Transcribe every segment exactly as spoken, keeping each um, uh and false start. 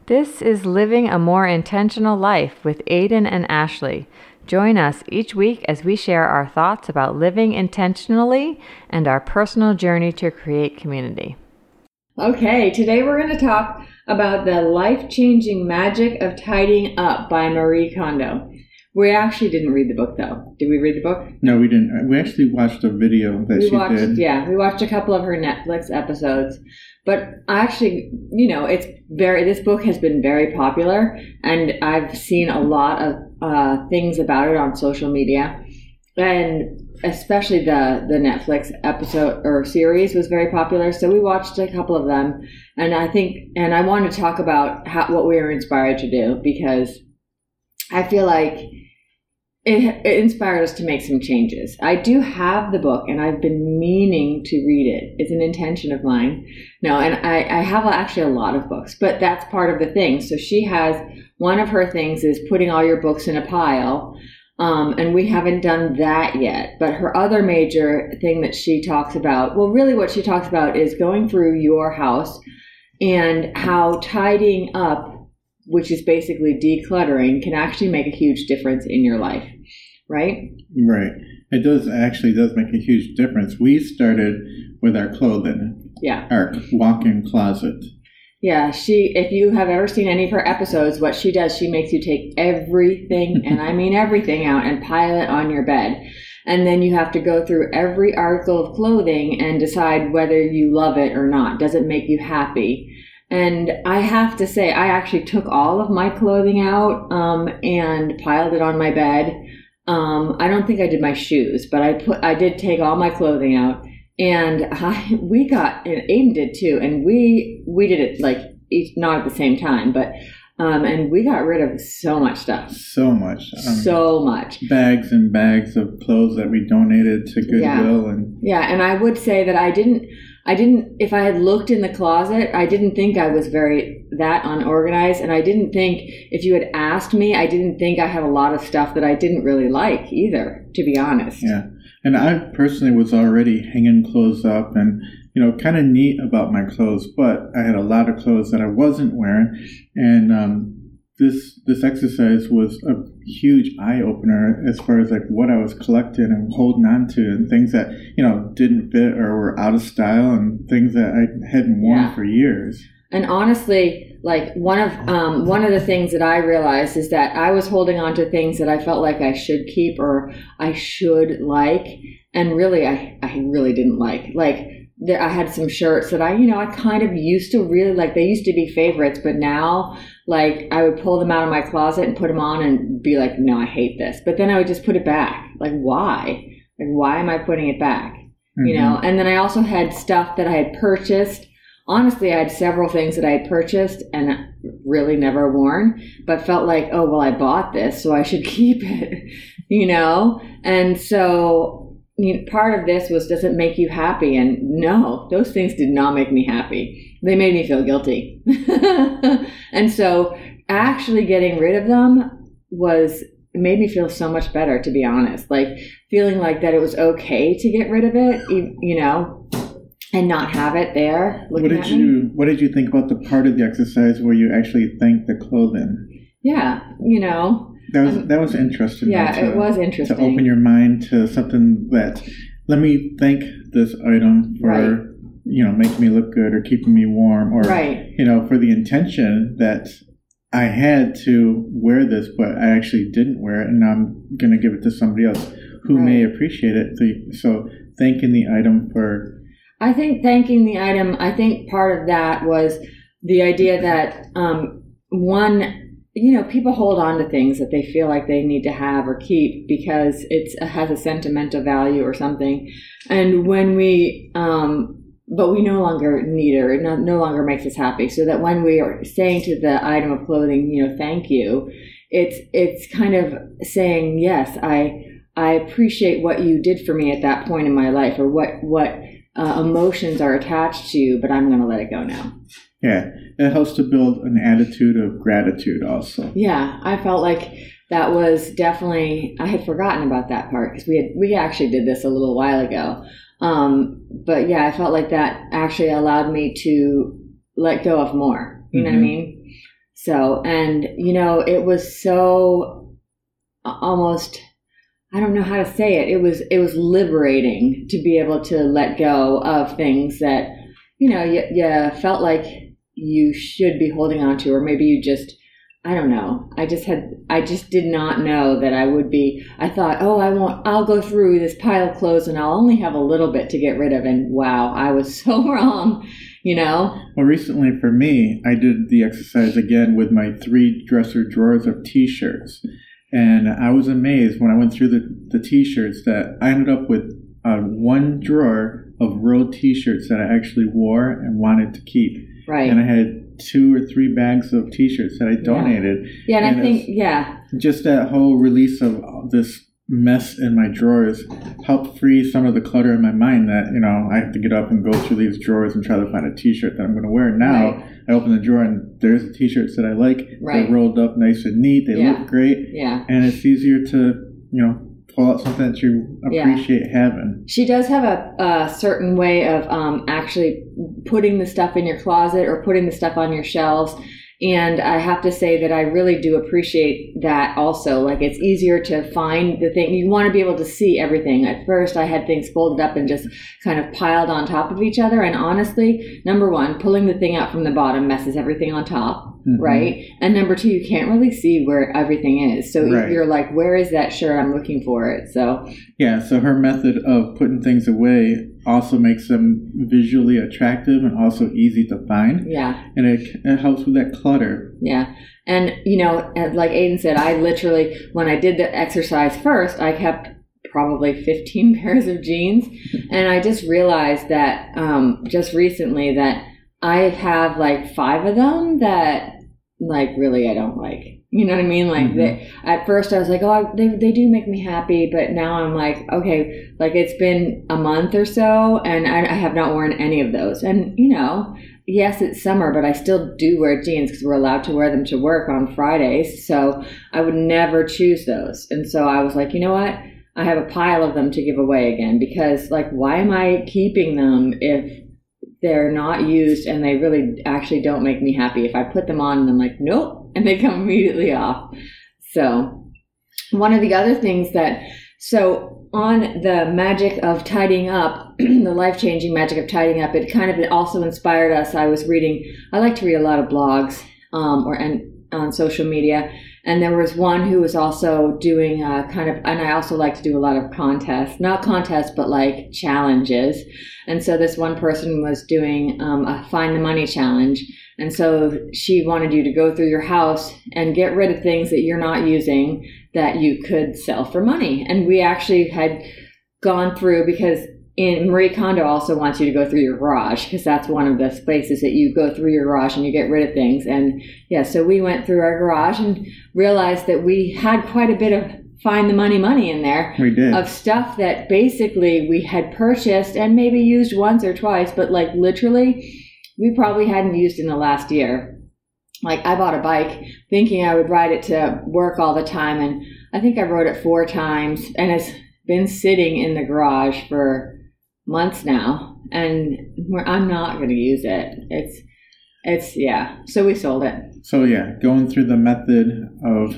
This is Living a More Intentional Life with Aiden and Ashley. Join us each week as we share our thoughts about living intentionally and our personal journey to create community. Okay, today we're going to talk about the life-changing magic of tidying up by Marie Kondo. We actually didn't read the book, though. Did we read the book? No, we didn't. We actually watched a video that we she watched, did. Yeah, we watched a couple of her Netflix episodes. But I actually, you know, it's very. This book has been very popular, and I've seen a lot of uh, things about it on social media, and especially the the Netflix episode or series was very popular. So we watched a couple of them, and I think, and I want to talk about how, what we were inspired to do, because I feel like It, it inspired us to make some changes. I do have the book, and I've been meaning to read it. It's an intention of mine. No, and I, I have actually a lot of books, but that's part of the thing. So she has, one of her things is putting all your books in a pile, um, and we haven't done that yet. But her other major thing that she talks about, well, really what she talks about is going through your house and how tidying up, which is basically decluttering, can actually make a huge difference in your life, right? Right. It does actually does make a huge difference. We started with our clothing. Yeah. Our walk-in closet. Yeah, she, if you have ever seen any of her episodes, what she does, she makes you take everything, and I mean everything, out and pile it on your bed. And then you have to go through every article of clothing and decide whether you love it or not. Does it make you happy? And I have to say, I actually took all of my clothing out um, and piled it on my bed. Um, I don't think I did my shoes, but I put I did take all my clothing out, and I, we got, and Aiden did too, and we we did it like each, not at the same time, but um, and we got rid of so much stuff. So much. Um, so much. Bags and bags of clothes that we donated to Goodwill. Yeah. and Yeah, and I would say that I didn't. I didn't, if I had looked in the closet, I didn't think I was very that unorganized. And I didn't think, if you had asked me, I didn't think I had a lot of stuff that I didn't really like either, to be honest. Yeah. And I personally was already hanging clothes up and, you know, kind of neat about my clothes, but I had a lot of clothes that I wasn't wearing. And um, this this exercise was a huge eye-opener as far as like what I was collecting and holding on to, and things that, you know, didn't fit or were out of style, and things that I hadn't worn Yeah. for years. And honestly, like one of um, one of the things that I realized is that I was holding on to things that I felt like I should keep or I should like, and really I, I really didn't like. Like there, I had some shirts that I, you know, I kind of used to really like. They used to be favorites, but now, like, I would pull them out of my closet and put them on and be like, no, I hate this. But then I would just put it back. Like, why? Like, why am I putting it back? Mm-hmm. You know? And then I also had stuff that I had purchased. Honestly, I had several things that I had purchased and really never worn, but felt like, oh, well, I bought this, so I should keep it, you know? And so you know, part of this was, does it make you happy? And no, those things did not make me happy. They made me feel guilty. And so actually getting rid of them was, it made me feel so much better, to be honest. Like feeling like that it was okay to get rid of it, you know, and not have it there. What did you What did you think about the part of the exercise where you actually thanked the clothing? Yeah, you know. That was um, that was interesting. Yeah, to, it was interesting. To open your mind to something that, let me thank this item for, right. you know, making me look good or keeping me warm, or, right. you know, for the intention that I had to wear this, but I actually didn't wear it, and I'm going to give it to somebody else who right. may appreciate it. So thanking the item for... I think thanking the item, I think part of that was the idea that, um, one... you know, people hold on to things that they feel like they need to have or keep because it's, it has a sentimental value or something. And when we, um, but we no longer need it, or it no, no longer makes us happy. So that when we are saying to the item of clothing, you know, thank you, it's, it's kind of saying, yes, I, I appreciate what you did for me at that point in my life, or what, what uh, emotions are attached to you, but I'm going to let it go now. Yeah, it helps to build an attitude of gratitude also. Yeah, I felt like that was definitely, I had forgotten about that part because we had we actually did this a little while ago. Um, but yeah, I felt like that actually allowed me to let go of more. You mm-hmm. know what I mean? So, and, you know, it was so almost, I don't know how to say it. It was, it was liberating to be able to let go of things that, you know, you, you felt like you should be holding on to, or maybe you just, I don't know. I just had, I just did not know that I would be, I thought, oh, I won't, I'll go through this pile of clothes and I'll only have a little bit to get rid of. And wow, I was so wrong, you know? Well, recently for me, I did the exercise again with my three dresser drawers of t-shirts. And I was amazed when I went through the, the t-shirts that I ended up with uh, one drawer of rolled t-shirts that I actually wore and wanted to keep. Right. And I had two or three bags of t-shirts that I donated. Yeah, yeah and, and I think, yeah. Just that whole release of this mess in my drawers helped free some of the clutter in my mind that, you know, I have to get up and go through these drawers and try to find a t-shirt that I'm going to wear. Now, right. I open the drawer and there's the t-shirts that I like. Right. They're rolled up nice and neat. They yeah. look great. Yeah. And it's easier to, you know, pull out something that you appreciate yeah. having. She does have a, a certain way of um, actually putting the stuff in your closet or putting the stuff on your shelves. And I have to say that I really do appreciate that also. Like, it's easier to find the thing. You want to be able to see everything. At first, I had things folded up and just kind of piled on top of each other. And honestly, number one, pulling the thing out from the bottom messes everything on top, mm-hmm. right? And number two, you can't really see where everything is. So right. you're like, where is that shirt? I'm looking for it. So yeah, so her method of putting things away also makes them visually attractive and also easy to find. Yeah. And it, it helps with that clutter. Yeah. And, you know, like Aiden said, I literally, when I did the exercise first, I kept probably fifteen pairs of jeans. And I just realized that um, just recently that I have like five of them that like really I don't like. You know what I mean? Like mm-hmm. they, at first I was like, oh, I, they they do make me happy. But now I'm like, okay, like it's been a month or so and I, I have not worn any of those. And, you know, yes, it's summer, but I still do wear jeans because we're allowed to wear them to work on Fridays. So I would never choose those. And so I was like, you know what? I have a pile of them to give away again because like, why am I keeping them if they're not used and they really actually don't make me happy? If I put them on and I'm like, nope. And they come immediately off. So one of the other things that, so on the magic of tidying up, the life-changing magic of tidying up, it kind of also inspired us. I was reading, I like to read a lot of blogs um, or and on social media. And there was one who was also doing a kind of, and I also like to do a lot of contests, not contests, but like challenges. And so this one person was doing um, a find the money challenge. And so she wanted you to go through your house and get rid of things that you're not using that you could sell for money. And we actually had gone through because in Marie Kondo also wants you to go through your garage because that's one of the spaces that you go through your garage and you get rid of things. And yeah, so we went through our garage and realized that we had quite a bit of find the money money in there. We did. Of stuff that basically we had purchased and maybe used once or twice, but like literally we probably hadn't used in the last year. Like I bought a bike thinking I would ride it to work all the time. And I think I rode it four times and it's been sitting in the garage for months now. And I'm not going to use it. It's, it's, yeah. So we sold it. So yeah, going through the method of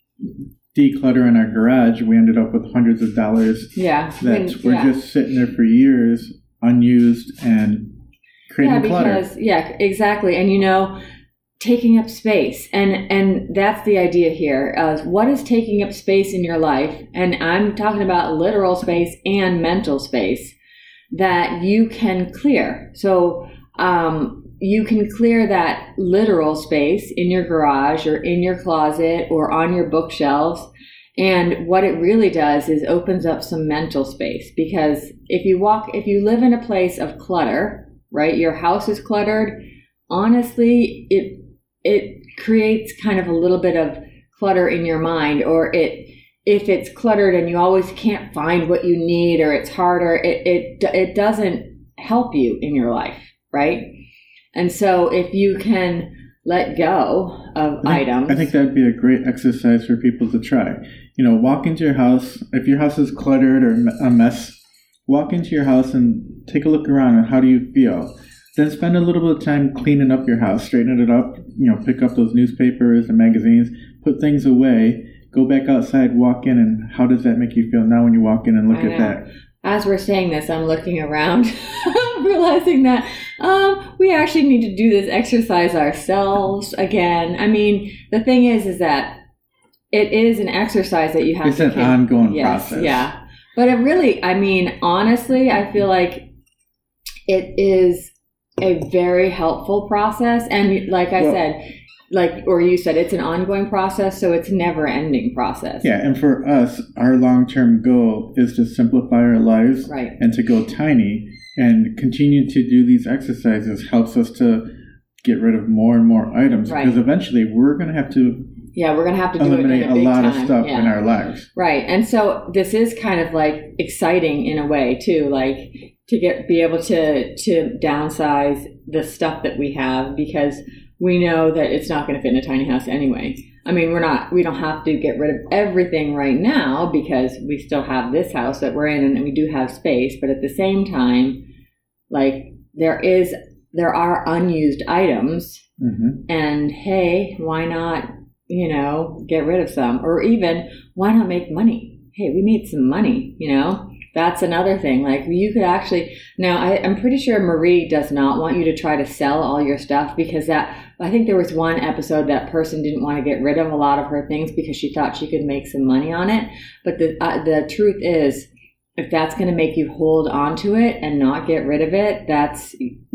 decluttering our garage, we ended up with hundreds of dollars yeah, that I mean, were yeah. just sitting there for years, unused and creating yeah, clutter. Because, yeah, exactly. And, you know, taking up space. And and that's the idea here. Uh, what is taking up space in your life? And I'm talking about literal space and mental space that you can clear. So um, you can clear that literal space in your garage or in your closet or on your bookshelves. And what it really does is opens up some mental space, because if you walk, if you live in a place of clutter, right, your house is cluttered, honestly, it it creates kind of a little bit of clutter in your mind, or it if it's cluttered and you always can't find what you need, or it's harder, it it it doesn't help you in your life, right? And so if you can let go of I think, items. I think that'd be a great exercise for people to try. You know, walk into your house. If your house is cluttered or a mess, walk into your house and take a look around and how do you feel? then spend a little bit of time cleaning up your house, straightening it up, you know, pick up those newspapers and magazines, put things away, go back outside, walk in, and how does that make you feel now when you walk in and look I at know. that? As we're saying this, I'm looking around, realizing that um, we actually need to do this exercise ourselves again. I mean, the thing is, is that it is an exercise that you have It's to an keep- ongoing yes, process. Yeah. But it really, I mean, honestly, I feel like it is a very helpful process. And like I Well- said, like, or you said, it's an ongoing process, so it's never ending process. Yeah, and for us, our long-term goal is to simplify our lives Right. and to go tiny, and continue to do these exercises helps us to get rid of more and more items, Right. because eventually we're going to have to Yeah, we're going to have to do eliminate it in a a big lot time. of stuff Yeah. in our lives. Right. And so this is kind of like exciting in a way too, like to get be able to to downsize the stuff that we have, because we know that it's not going to fit in a tiny house anyway. I mean, we're not we don't have to get rid of everything right now because we still have this house that we're in and we do have space, but at the same time, like there is there are unused items, hmm and hey, why not, you know, get rid of some? Or even, why not make money? Hey, we made some money, you know? That's another thing. Like, you could actually, now I, I'm pretty sure Marie does not want you to try to sell all your stuff, because that, I think there was one episode that person didn't want to get rid of a lot of her things because she thought she could make some money on it. But the uh, the truth is, if that's going to make you hold on to it and not get rid of it, that's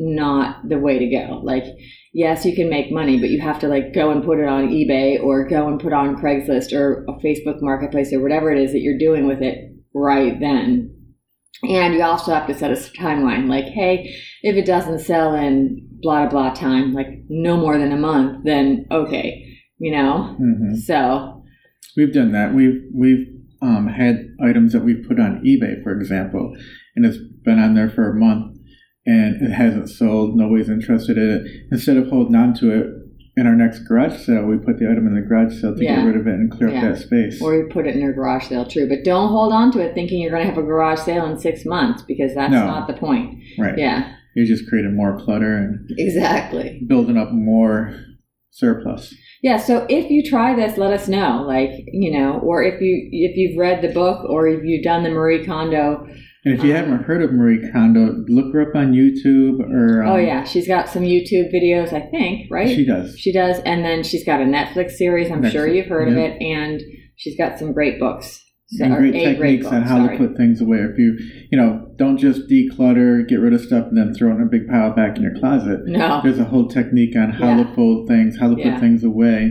not the way to go. Like, yes, you can make money, but you have to like go and put it on eBay or go and put on Craigslist or a Facebook marketplace or whatever it is that you're doing with it right then. And you also have to set a timeline. Like, hey, if it doesn't sell in blah, blah, blah time, like no more than a month, then okay, you know? hmm So, We've done that. We've we've um, had items that we've put on eBay, for example, and it's been on there for a month and it hasn't sold. Nobody's interested in it. Instead of holding on to it, in our next garage sale, we put the item in the garage sale to Yeah. get rid of it and clear Yeah. up that space. or you put it in your garage sale, true. But don't hold on to it thinking you're going to have a garage sale in six months because that's No. not the point. Right. Yeah, You're just creating more clutter and exactly. building up more surplus. Yeah, so if you try this, let us know. Like, you know, or if you if you've read the book or if you've done the Marie Kondo. And if you Um, haven't heard of Marie Kondo, look her up on YouTube or... Um, Oh yeah, she's got some YouTube videos, I think, right? She does. She does, and then she's got a Netflix series. I'm sure Netflix, you've heard yeah. of it, and she's got some great books. So, And or great a techniques book, on how sorry. to put things away. If you, you know, don't just declutter, get rid of stuff, and then throw it in a big pile back in your closet. No. There's a whole technique on how Yeah. to fold things, how to Yeah. put things away.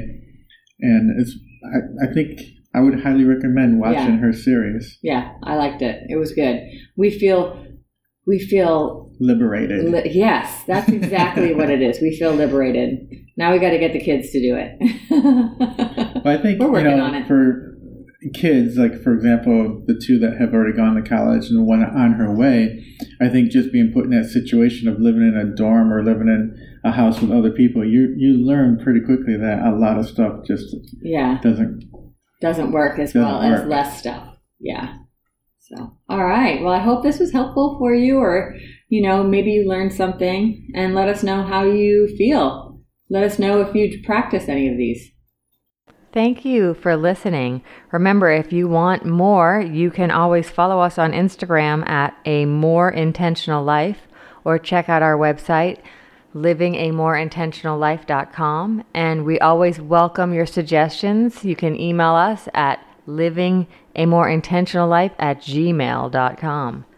And it's, I, I think I would highly recommend watching Yeah. her series. Yeah, I liked it. It was good. We feel, we feel, Liberated. li- yes, that's exactly what it is. We feel liberated. Now we got to get the kids to do it. But I think, We're you working know, on it. for kids, like, for example, the two that have already gone to college and the one on her way, I think just being put in that situation of living in a dorm or living in a house with other people, you you learn pretty quickly that a lot of stuff just Yeah, doesn't. doesn't work as Doesn't well as work. less stuff. Yeah. So, all right. Well, I hope this was helpful for you, or, you know, maybe you learned something, and let us know how you feel. Let us know if you practice any of these. Thank you for listening. Remember, if you want more, you can always follow us on Instagram at A More Intentional Life, or check out our website, living a more intentional life dot com. And we always welcome your suggestions. You can email us at living a more intentional life at gmail dot com.